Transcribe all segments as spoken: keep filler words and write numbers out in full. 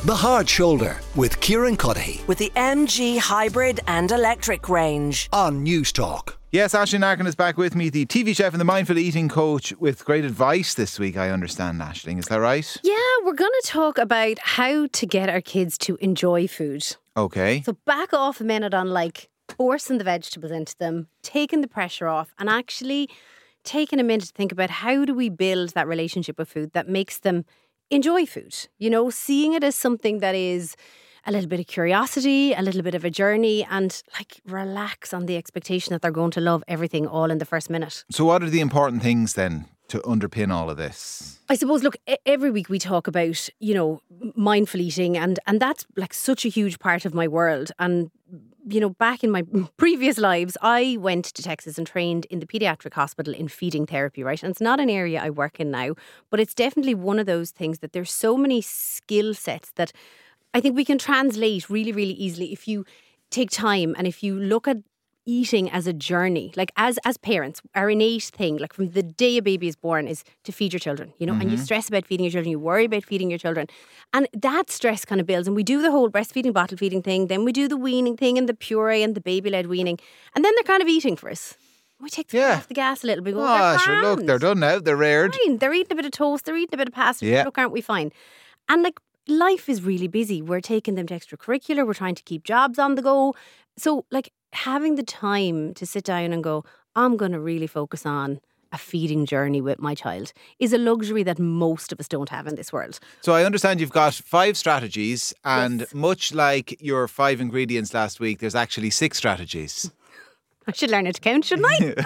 The Hard Shoulder with Kieran Cuddihy with the M G Hybrid and Electric range on News Talk. Yes, Aisling Larkin is back with me, the T V chef and the mindful eating coach, with great advice this week, I understand, Aisling. Is that right? Yeah, we're going to talk about how to get our kids to enjoy food. Okay. So back off a minute on like forcing the vegetables into them, taking the pressure off, and actually taking a minute to think about how do we build that relationship with food that makes them enjoy food. You know, seeing it as something that is a little bit of curiosity, a little bit of a journey, and like relax on the expectation that they're going to love everything all in the first minute. So what are the important things then to underpin all of this? I suppose, look, every week we talk about, you know, mindful eating, and, and that's like such a huge part of my world. And, you know, back in my previous lives, I went to Texas and trained in the paediatric hospital in feeding therapy, right? And it's not an area I work in now, but it's definitely one of those things that there's so many skill sets that I think we can translate really, really easily if you take time and if you look at eating as a journey. Like as as parents, our innate thing, like from the day a baby is born, is to feed your children, you know, mm-hmm. and you stress about feeding your children, you worry about feeding your children. And that stress kind of builds. And we do the whole breastfeeding, bottle feeding thing. Then we do the weaning thing and the puree and the baby-led weaning. And then they're kind of eating for us. We take the yeah. off the gas a little bit. Go, oh, sure, look, they're done now. They're reared. Fine. They're eating a bit of toast. They're eating a bit of pasta. Yeah. Look, aren't we fine? And like, life is really busy. We're taking them to extracurricular. We're trying to keep jobs on the go. So like having the time to sit down and go, I'm going to really focus on a feeding journey with my child is a luxury that most of us don't have in this world. So I understand you've got five strategies, and yes. much like your five ingredients last week, there's actually six strategies. I should learn it to count, shouldn't I?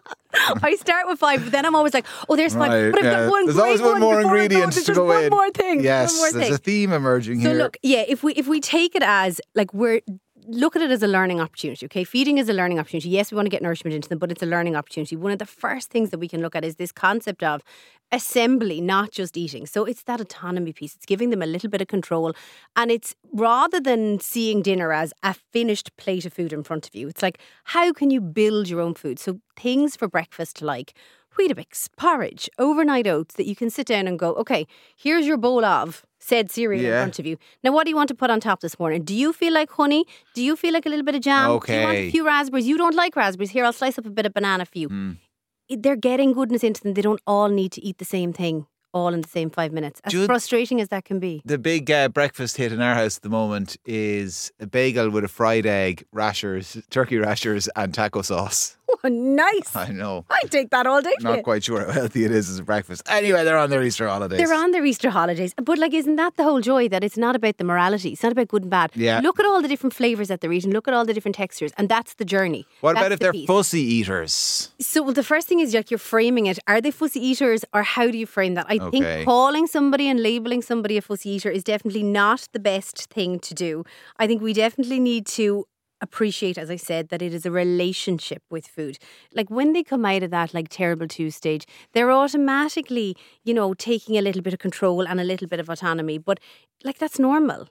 I start with five, but then I'm always like, oh, there's five. Right, but I've yeah. got one There's great always one one more before I ingredient There's to just go one in. more thing. Yes, one more there's thing. a theme emerging so here. So look, yeah, if we if we take it as like we're look at it as a learning opportunity, okay? Feeding is a learning opportunity. Yes, we want to get nourishment into them, but it's a learning opportunity. One of the first things that we can look at is this concept of assembly, not just eating. So it's that autonomy piece. It's giving them a little bit of control. And it's rather than seeing dinner as a finished plate of food in front of you, it's like, how can you build your own food? So things for breakfast like Weetabix, porridge, overnight oats that you can sit down and go, okay, here's your bowl of said cereal yeah. in front of you. Now, what do you want to put on top this morning? Do you feel like honey? Do you feel like a little bit of jam? Okay. Do you want a few raspberries? You don't like raspberries. Here, I'll slice up a bit of banana for you. Mm. They're getting goodness into them. They don't all need to eat the same thing all in the same five minutes. As Jude, frustrating as that can be. The big uh, breakfast hit in our house at the moment is a bagel with a fried egg, rashers, turkey rashers and taco sauce. Oh, nice. I know. I'd take that all day. Not quite sure how healthy it is as a breakfast. Anyway, they're on their Easter holidays. They're on their Easter holidays. But like, isn't that the whole joy? That it's not about the morality. It's not about good and bad. Yeah. Look at all the different flavours that they're eating. Look at all the different textures. And that's the journey. What that's about if the they're piece. fussy eaters? So well, the first thing is like you're framing it. Are they fussy eaters, or how do you frame that? I Okay. think calling somebody and labelling somebody a fussy eater is definitely not the best thing to do. I think we definitely need to appreciate, as I said, that it is a relationship with food. Like when they come out of that like terrible two stage, they're automatically, you know, taking a little bit of control and a little bit of autonomy. But like that's normal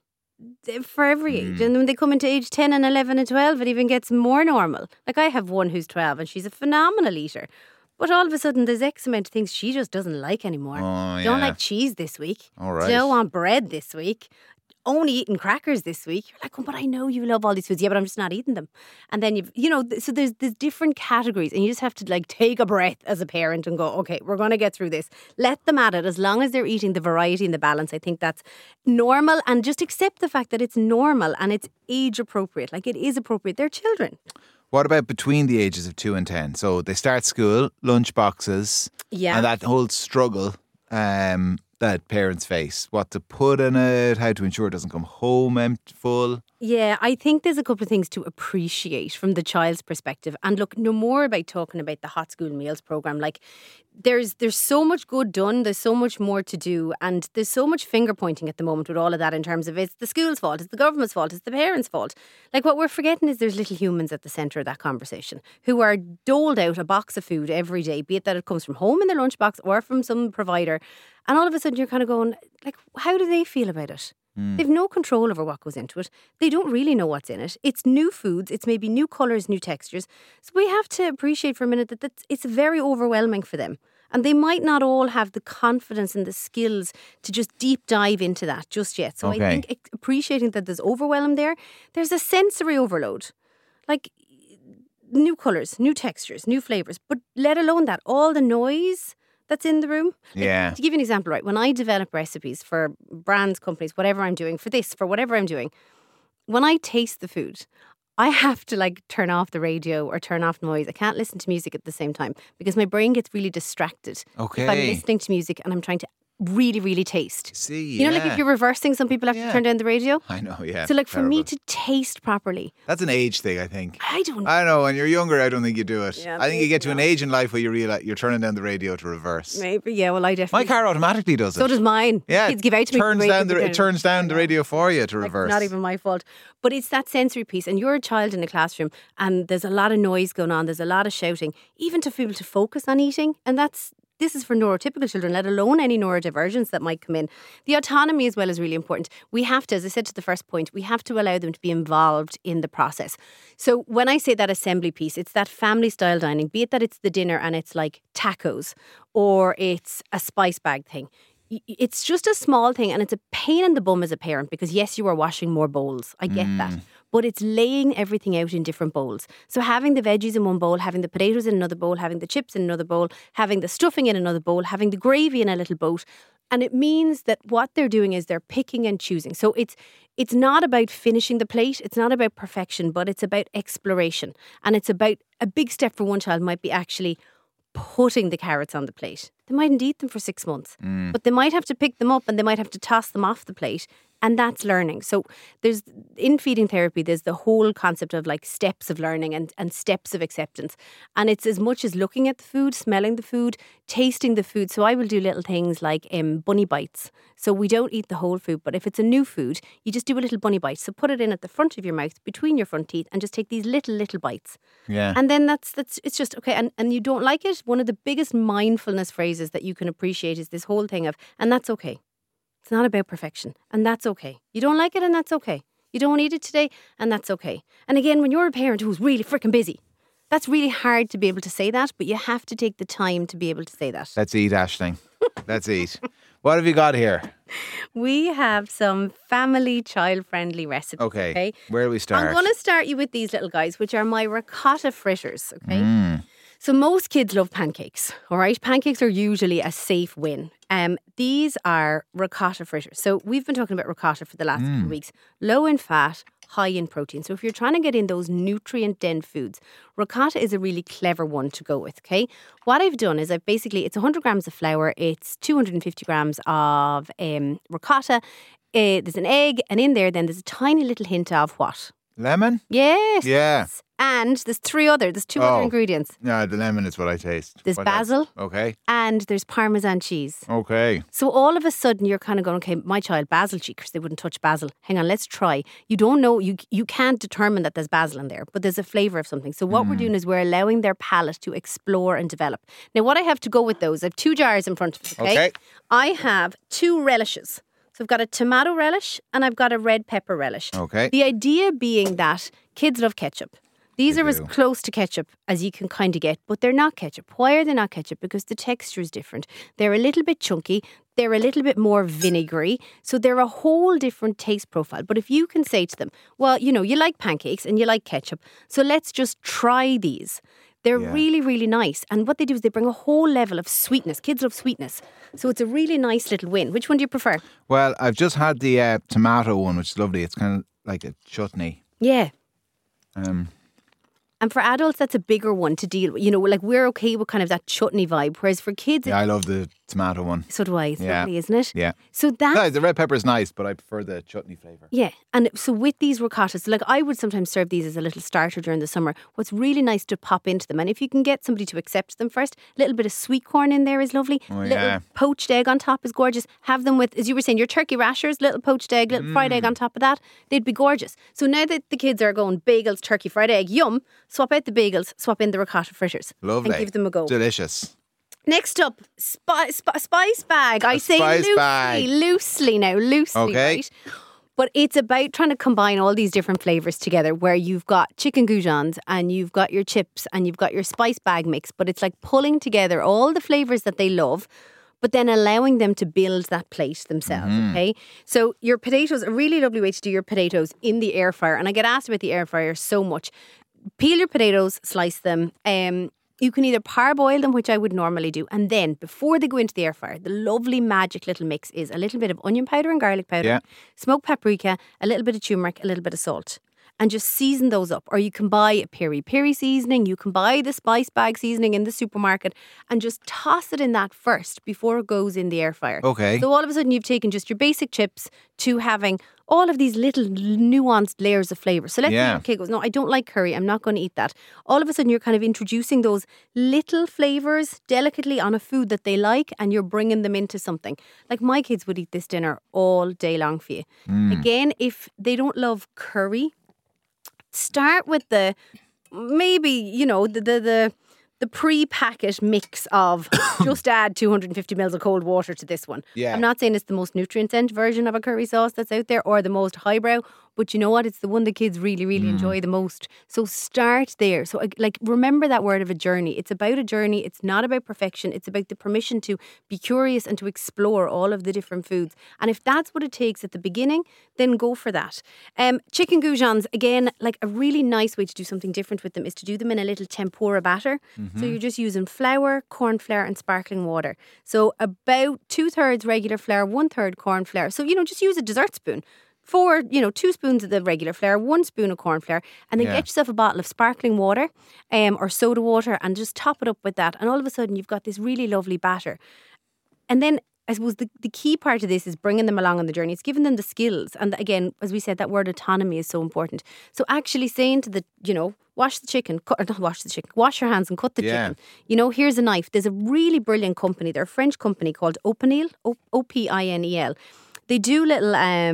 for every age. Mm. And when they come into age ten and eleven and twelve, it even gets more normal. Like I have one who's twelve and she's a phenomenal eater. But all of a sudden, there's X amount of things she just doesn't like anymore. Oh, yeah. Don't like cheese this week. All right. Don't want bread this week. Only eating crackers this week. You're like, oh, but I know you love all these foods. Yeah, but I'm just not eating them. And then you've, you know, th- so there's there's different categories, and you just have to like take a breath as a parent and go, okay, we're going to get through this. Let them at it. As long as they're eating the variety and the balance, I think that's normal. And just accept the fact that it's normal and it's age appropriate. Like it is appropriate. They're children. What about between the ages of two and ten? So they start school, lunch boxes, yeah, and that whole struggle um, that parents face. What to put in it, how to ensure it doesn't come home empty, full. Yeah, I think there's a couple of things to appreciate from the child's perspective. And look, no more about talking about the Hot School Meals programme. Like, there's there's so much good done. There's so much more to do. And there's so much finger pointing at the moment with all of that in terms of it's the school's fault, it's the government's fault, it's the parents' fault. Like, what we're forgetting is there's little humans at the centre of that conversation who are doled out a box of food every day, be it that it comes from home in their lunchbox or from some provider. And all of a sudden you're kind of going, like, how do they feel about it? They've no control over what goes into it. They don't really know what's in it. It's new foods. It's maybe new colours, new textures. So we have to appreciate for a minute that that's, it's very overwhelming for them. And they might not all have the confidence and the skills to just deep dive into that just yet. So Okay. I think ex- appreciating that there's overwhelm there. There's a sensory overload. Like new colours, new textures, new flavours. But let alone that, all the noise that's in the room. Like, Yeah. to give you an example, right, when I develop recipes for brands, companies, whatever I'm doing, for this, for whatever I'm doing, when I taste the food, I have to like turn off the radio or turn off noise. I can't listen to music at the same time because my brain gets really distracted if I'm Okay. listening to music and I'm trying to really, really taste. See, You know, like yeah. if you're reversing, some people have Yeah. to turn down the radio. I know, yeah. So like for me terrible. to taste properly, That's an age thing, I think. I don't I know. When you're younger, I don't think you do it. Yeah, I think you get to maybe an age in life where you realize you're turning down the radio to reverse. maybe, yeah, well I My definitely. car automatically does it. So does mine. Yeah, Kids give out to me. turns radio down the, to it turns down the radio for you to Like, reverse. Not even my fault. But it's that sensory piece. And you're a child in a classroom and there's a lot of noise going on. There's a lot of shouting, even to be able to focus on eating. And that's this is for neurotypical children, let alone any neurodivergence that might come in. The autonomy as well is really important. We have to, as I said to the first point, we have to allow them to be involved in the process. So when I say that assembly piece, it's that family style dining, be it that it's the dinner and it's like tacos or it's a spice bag thing. It's just a small thing and it's a pain in the bum as a parent because yes, you are washing more bowls. I get that. But it's laying everything out in different bowls. So having the veggies in one bowl, having the potatoes in another bowl, having the chips in another bowl, having the stuffing in another bowl, having the gravy in a little boat. And it means that what they're doing is they're picking and choosing. So it's it's not about finishing the plate. It's not about perfection, but it's about exploration. And it's about a big step for one child might be actually putting the carrots on the plate. They mightn't eat them for six months, but they might have to pick them up and they might have to toss them off the plate. And that's learning. So there's in feeding therapy, there's the whole concept of like steps of learning and, and steps of acceptance. And it's as much as looking at the food, smelling the food, tasting the food. So I will do little things like um, bunny bites. So we don't eat the whole food, but if it's a new food, you just do a little bunny bite. So put it in at the front of your mouth, between your front teeth, and just take these little, little bites. Yeah. And then that's, that's it's just, okay, and, and you don't like it? One of the biggest mindfulness phrases that you can appreciate is this whole thing of, and that's okay. It's not about perfection, and that's okay. You don't like it, and that's okay. You don't eat it today, and that's okay. And again, when you're a parent who's really freaking busy, that's really hard to be able to say that, but you have to take the time to be able to say that. Let's eat, Aisling. Let's eat. What have you got here? We have some family child-friendly recipes. Okay. Okay. Where do we start? I'm going to start you with these little guys, which are my ricotta fritters. Okay. Mm. So most kids love pancakes, all right? Pancakes are usually a safe win. Um, these are ricotta fritters. So we've been talking about ricotta for the last Mm. couple of weeks. Low in fat, high in protein. So if you're trying to get in those nutrient-dense foods, ricotta is a really clever one to go with, okay? What I've done is I've basically, it's one hundred grams of flour, it's two hundred fifty grams of um, ricotta, uh, there's an egg, and in there then there's a tiny little hint of what? Lemon? Yes. Yeah. And there's three other, there's two Oh. other ingredients. No, the lemon is what I taste. There's What else? basil. Okay. And there's Parmesan cheese. Okay. So all of a sudden you're kind of going, okay, my child, basil cheekers, they wouldn't touch basil. Hang on, let's try. You don't know, you you can't determine that there's basil in there, but there's a flavour of something. So what we're doing is we're allowing their palate to explore and develop. Now what I have to go with those, I have two jars in front of me, okay? Okay. I have two relishes. So I've got a tomato relish and I've got a red pepper relish. Okay. The idea being that kids love ketchup. These They are as do. close to ketchup as you can kind of get, but they're not ketchup. Why are they not ketchup? Because the texture is different. They're a little bit chunky. They're a little bit more vinegary. So they're a whole different taste profile. But if you can say to them, well, you know, you like pancakes and you like ketchup, so let's just try these. They're Yeah. really, really nice. And what they do is they bring a whole level of sweetness. Kids love sweetness. So it's a really nice little win. Which one do you prefer? Well, I've just had the uh, tomato one, which is lovely. It's kind of like a chutney. Yeah. Um, And for adults, that's a bigger one to deal with. You know, like we're okay with kind of that chutney vibe. Whereas for kids, yeah, I love the tomato one. so do I. It's Yeah. lovely, isn't it? Yeah. So that, No, the red pepper is nice, but I prefer the chutney flavour. yeah. And so with these ricottas, like I would sometimes serve these as a little starter during the summer. What's really nice to pop into them. And if you can get somebody to accept them first, a little bit of sweet corn in there is lovely. Oh, little yeah. poached egg on top is gorgeous. Have them with, as you were saying, your turkey rashers, little poached egg, little fried Mm. egg on top of that. They'd be gorgeous. So now that the kids are going bagels, turkey, fried egg, yum, swap out the bagels, swap in the ricotta fritters. Lovely. And give them a go. Delicious. Next up, spi- spi- spice bag. I say spice loosely, bag. loosely now, loosely, Okay. right? But it's about trying to combine all these different flavours together where you've got chicken goujons and you've got your chips and you've got your spice bag mix. But it's like pulling together all the flavours that they love, but then allowing them to build that plate themselves, Mm-hmm. okay? So your potatoes, a really lovely way to do your potatoes in the air fryer. And I get asked about the air fryer so much. Peel your potatoes, slice them. Um, you can either parboil them, which I would normally do. And then before they go into the air fryer, the lovely magic little mix is a little bit of onion powder and garlic powder, Yeah. smoked paprika, a little bit of turmeric, a little bit of salt. And just season those up. Or you can buy a peri peri seasoning. You can buy the spice bag seasoning in the supermarket and just toss it in that first before it goes in the air fryer. Okay. So all of a sudden you've taken just your basic chips to having all of these little nuanced layers of flavour. So let's Yeah. say your kid goes, no, I don't like curry. I'm not going to eat that. All of a sudden you're kind of introducing those little flavours delicately on a food that they like and you're bringing them into something. Like my kids would eat this dinner all day long for you. Again, if they don't love curry, start with the maybe you know the the the, the pre-packet mix of just add two hundred fifty mils of cold water to this one. Yeah. I'm not saying it's the most nutrient dense version of a curry sauce that's out there or the most highbrow, but you know what? It's the one the kids really, really Mm. enjoy the most. So start there. So like remember that word of a journey. It's about a journey. It's not about perfection. It's about the permission to be curious and to explore all of the different foods. And if that's what it takes at the beginning, then go for that. Um, chicken goujons, again, like a really nice way to do something different with them is to do them in a little tempura batter. So you're just using flour, corn flour and sparkling water. So about two thirds regular flour, one third corn flour. So, you know, just use a dessert spoon. Four, you know, two spoons of the regular flour, one spoon of corn flour, and then Yeah. get yourself a bottle of sparkling water um, or soda water and just top it up with that. And all of a sudden you've got this really lovely batter. And then I suppose the, the key part of this is bringing them along on the journey. It's giving them the skills. And again, as we said, that word autonomy is so important. So actually saying to the, you know, wash the chicken, cut, or not wash the chicken, wash your hands and cut the Yeah. chicken. You know, here's a knife. There's a really brilliant company. They're a French company called Opinel, O P I N E L. They do little,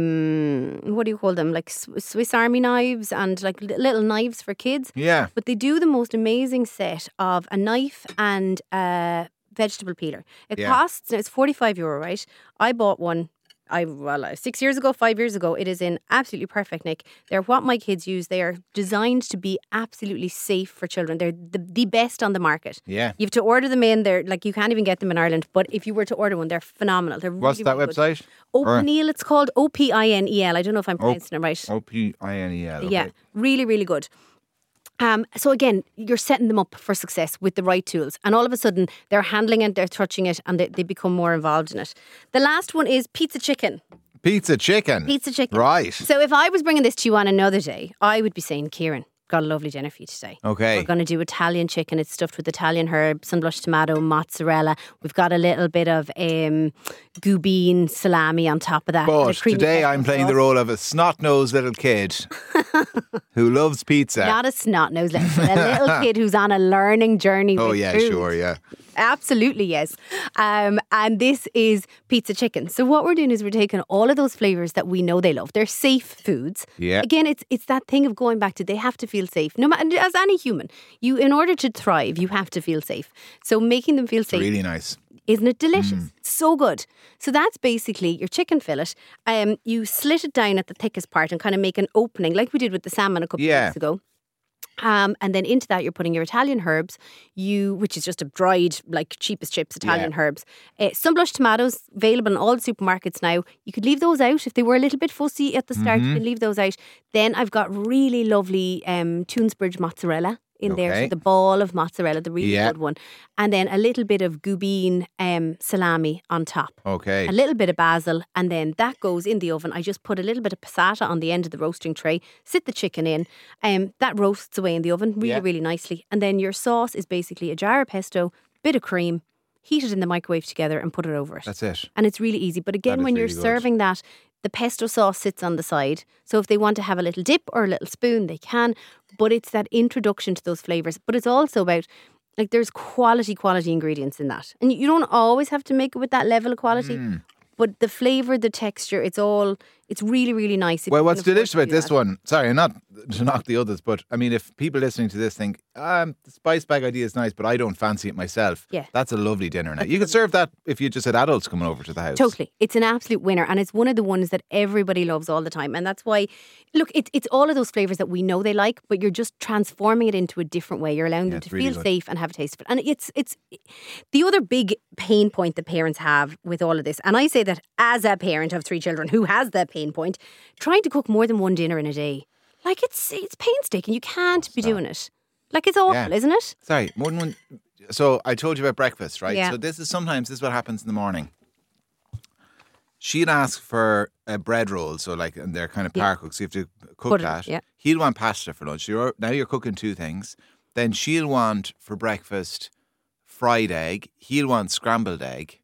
um, what do you call them? Like Swiss Army knives and like li- little knives for kids. Yeah. But they do the most amazing set of a knife and a vegetable peeler. It Yeah. costs, it's forty-five euro, right? I bought one. I well uh, six years ago, five years ago. It is in absolutely perfect nick. They're what my kids use. They are designed to be absolutely safe for children. They're the, the best on the market. Yeah. You have to order them in. They're like you can't even get them in Ireland. But if you were to order one, they're phenomenal. They're What's really, that really good. website? Opinel, it's called O P I N E L. I don't know if I'm pronouncing it right. O P I N E L. Okay. Yeah, really, really good. Um, so again, you're setting them up for success with the right tools. And all of a sudden, they're handling it, they're touching it, and they, they become more involved in it. The last one is pizza chicken. Pizza chicken. Pizza chicken. Right. So if I was bringing this to you on another day, I would be saying, Kieran, got a lovely dinner for you today. Okay. We're going to do Italian chicken. It's stuffed with Italian herbs, sunblush tomato, mozzarella. We've got a little bit of um, goubine salami on top of that. Bit But of creamy today pesto I'm playing the sauce. role of a snot-nosed little kid who loves pizza. Not a snot nose, a little kid who's on a learning journey. oh with yeah, food. sure, yeah. Absolutely, yes. Um, and this is pizza chicken. So what we're doing is we're taking all of those flavours that we know they love. They're safe foods. Yeah. Again, it's it's that thing of going back to they have to feel safe. No matter as any human, you in order to thrive, you have to feel safe. So making them feel safe. Really nice. Isn't it delicious? Mm. So good. So that's basically your chicken fillet. Um, you slit it down at the thickest part and kind of make an opening like we did with the salmon a couple Yeah. of weeks ago. Um, and then into that, you're putting your Italian herbs, you which is just a dried, like cheapest chips, Italian Yeah. herbs. Uh, sunblush tomatoes, available in all the supermarkets now. You could leave those out if they were a little bit fussy at the start. Mm-hmm. You can leave those out. Then I've got really lovely um, Tunesbridge mozzarella in there. Okay. So the ball of mozzarella, the really Yeah. good one. And then a little bit of goubine um, salami on top. Okay. A little bit of basil, and then that goes in the oven. I just put a little bit of passata on the end of the roasting tray, sit the chicken in, um, that roasts away in the oven really, Yeah. really nicely. And then your sauce is basically a jar of pesto, bit of cream, heat it in the microwave together and put it over it. That's it. And it's really easy. But again, is when you're really good. serving that, the pesto sauce sits on the side. So if they want to have a little dip or a little spoon, they can. But it's that introduction to those flavours. But it's also about, like, there's quality, quality ingredients in that. And you don't always have to make it with that level of quality. Mm. But the flavour, the texture, it's all It's really, really nice. if Well, you what's can afford delicious to about do this that. one, sorry, not to knock the others, but I mean, if people listening to this think, um, the spice bag idea is nice, but I don't fancy it myself, Yeah. that's a lovely dinner now. You could serve that if you just had adults coming over to the house. Totally. It's an absolute winner. And it's one of the ones that everybody loves all the time. And that's why, look, it's it's all of those flavours that we know they like, but you're just transforming it into a different way. You're allowing Yeah, them it's to really feel good. safe and have a taste of it. And it's it's the other big pain point that parents have with all of this. And I say that as a parent of three children who has that pain point, trying to cook more than one dinner in a day. Like it's it's painstaking. You can't be doing it. Like it's awful, Yeah. isn't it? Sorry, more than one. So I told you about breakfast, right? Yeah. So this is sometimes this is what happens in the morning. She'd ask for a bread roll, so like, and they're kind of Yeah. par cooked, so you have to cook Put it- that. yeah. He'll want pasta for lunch. You're now you're cooking two things. Then she'll want for breakfast fried egg. He'll want scrambled egg,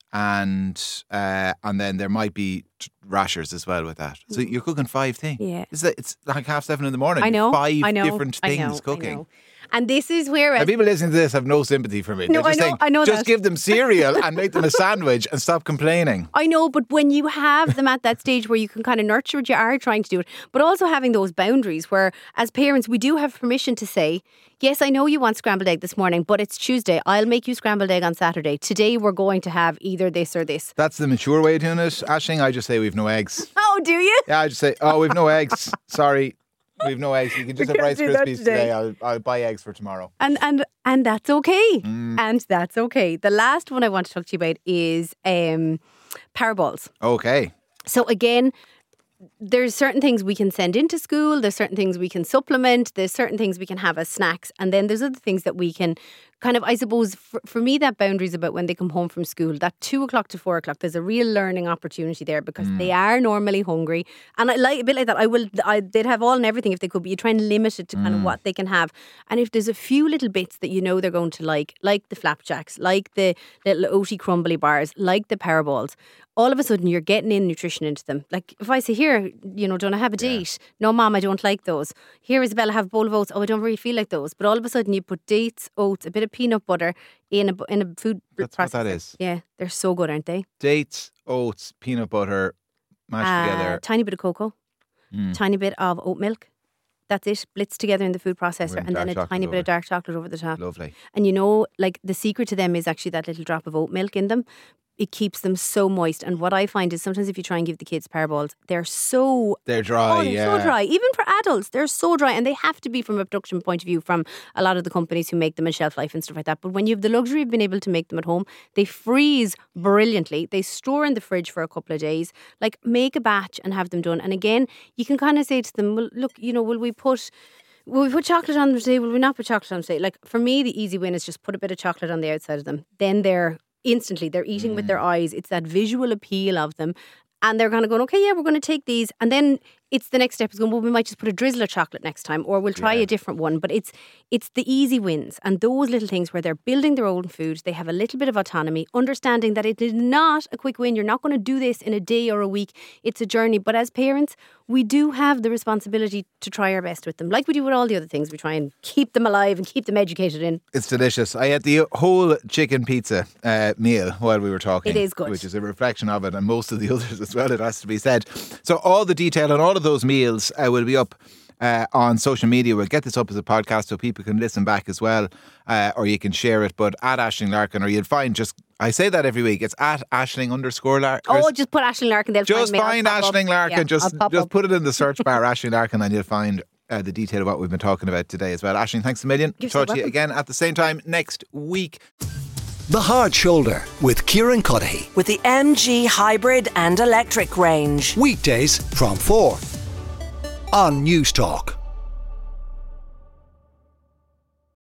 and uh, and then there might be t- rashers as well with that. So you're cooking five things. Yeah. It's, like- it's like half seven in the morning. I know. Five I know, different I things know, I cooking. know. And this is where Now, as people listening to this have no sympathy for me. No, They're just I know- saying, I know just that. give them cereal and make them a sandwich and stop complaining. I know, but when you have them at that stage where you can kind of nurture what you are trying to do it, but also having those boundaries where, as parents, we do have permission to say, yes, I know you want scrambled egg this morning, but it's Tuesday. I'll make you scrambled egg on Saturday. Today we're going to have either this or this. That's the mature way of doing it. Ashling, I just say we've no eggs. Oh, do you? Yeah, I just say, oh, we've no eggs. Sorry, we've no eggs. You can just have can't Rice do that Krispies today. today. I'll, I'll buy eggs for tomorrow. And and and that's okay. Mm. And that's okay. The last one I want to talk to you about is um, Powerballs. Okay. So again, there's certain things we can send into school, there's certain things we can supplement, there's certain things we can have as snacks, and then there's other things that we can kind of, I suppose, for, for me, that boundary is about when they come home from school. That two o'clock to four o'clock, there's a real learning opportunity there because they are normally hungry. And I like a bit like that. I will, I, they'd have all and everything if they could, but you try and limit it to kind of what they can have. And if there's a few little bits that you know they're going to like, like the flapjacks, like the little oaty crumbly bars, like the Powerballs, all of a sudden you're getting in nutrition into them. Like if I say, here, you know, don't I have a date? No, Mom, I don't like those. Here, Isabella, have a bowl of oats. Oh, I don't really feel like those. But all of a sudden you put dates, oats, a bit of peanut butter in a, bu- in a food That's what that processor. is. Yeah, they're so good, aren't they? Dates, oats, peanut butter, mashed Uh, together. Tiny bit of cocoa, Mm. tiny bit of oat milk. That's it, blitzed together in the food processor, With and then dark a chocolate tiny bit over of dark chocolate over the top. Lovely. And you know, like the secret to them is actually that little drop of oat milk in them. It keeps them so moist. And what I find is sometimes if you try and give the kids Powerballs, they're so They're dry, oh, they're yeah. so dry. Even for adults, they're so dry, and they have to be from a production point of view from a lot of the companies who make them and shelf life and stuff like that. But when you have the luxury of being able to make them at home, they freeze brilliantly. They store in the fridge for a couple of days. Like make a batch and have them done. And again, you can kind of say to them, well, look, you know, will we put Will we put chocolate on them today? Will we not put chocolate on them today? Like for me, the easy win is just put a bit of chocolate on the outside of them. Then they're instantly, they're eating with their eyes. It's that visual appeal of them. And they're kind of going, okay, yeah, we're going to take these. And then it's the next step is going, well, we might just put a drizzle of chocolate next time, or we'll try Yeah. a different one. But it's it's the easy wins and those little things where they're building their own food. They have a little bit of autonomy, understanding that it is not a quick win. You're not going to do this in a day or a week. It's a journey. But as parents, we do have the responsibility to try our best with them. Like we do with all the other things. We try and keep them alive and keep them educated in. It's delicious. I had the whole chicken pizza uh, meal while we were talking. It is good. Which is a reflection of it and most of the others as well, it has to be said. So all the detail on all of those meals uh, will be up uh, on social media. We'll get this up as a podcast so people can listen back as well, uh, or you can share it. But at Ashling Larkin, or you'll find just, I say that every week, it's at Ashling underscore Larkin. Oh, just put Ashling Larkin. They'll Just find me. I'll find pop up. Ashling Larkin. Yeah, just I'll pop just up. put it in the search bar, Ashling Larkin, and you'll find uh, the detail of what we've been talking about today as well. Ashling, thanks a million. You're so Talk to you welcome. again at the same time next week. The Hard Shoulder with Kieran Cuddihy. With the M G hybrid and electric range. Weekdays from four on News Talk.